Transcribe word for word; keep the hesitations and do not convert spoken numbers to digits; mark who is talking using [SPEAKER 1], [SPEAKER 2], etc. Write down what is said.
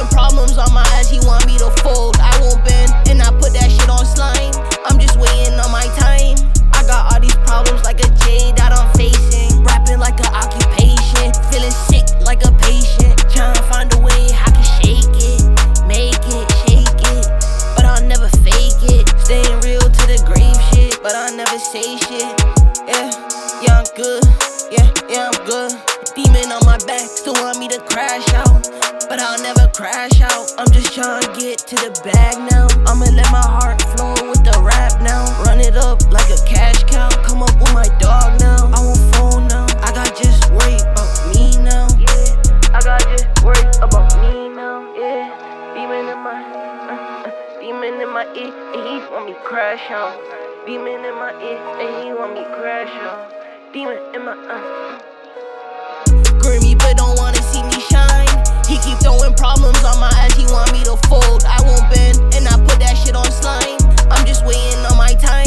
[SPEAKER 1] throwing problems on my ass, he want me to fold. I won't bend, and I put that shit on slime. I'm just waiting on my time. I got all these problems like a J that I'm facing. Rapping like an occupation, feeling sick like a patient. Trying to find a way I can shake it, make it, shake it, but I'll never fake it. Staying real to the grave shit, but I'll never say shit. Yeah, yeah, I'm good. Yeah, yeah, I'm good. Demon on my back, still want me to crash out, but I'll never crash out. I'm just trying to get to the bag now. I'ma let my heart flow with the rap now. Run it up like a cash cow. Come up with my dog now. I won't phone now. I got just worry about me now. Yeah, I got just worry about me now. Yeah, demon in my, uh, uh, demon in my ear, and he want me crash out. Demon in my ear, and he want me crash out. Demon in my, uh. Grimy, but don't wanna see me shine. He keep throwing problems on my ass, he want me to fold. I won't bend, and I put that shit on slime. I'm just waiting on my time.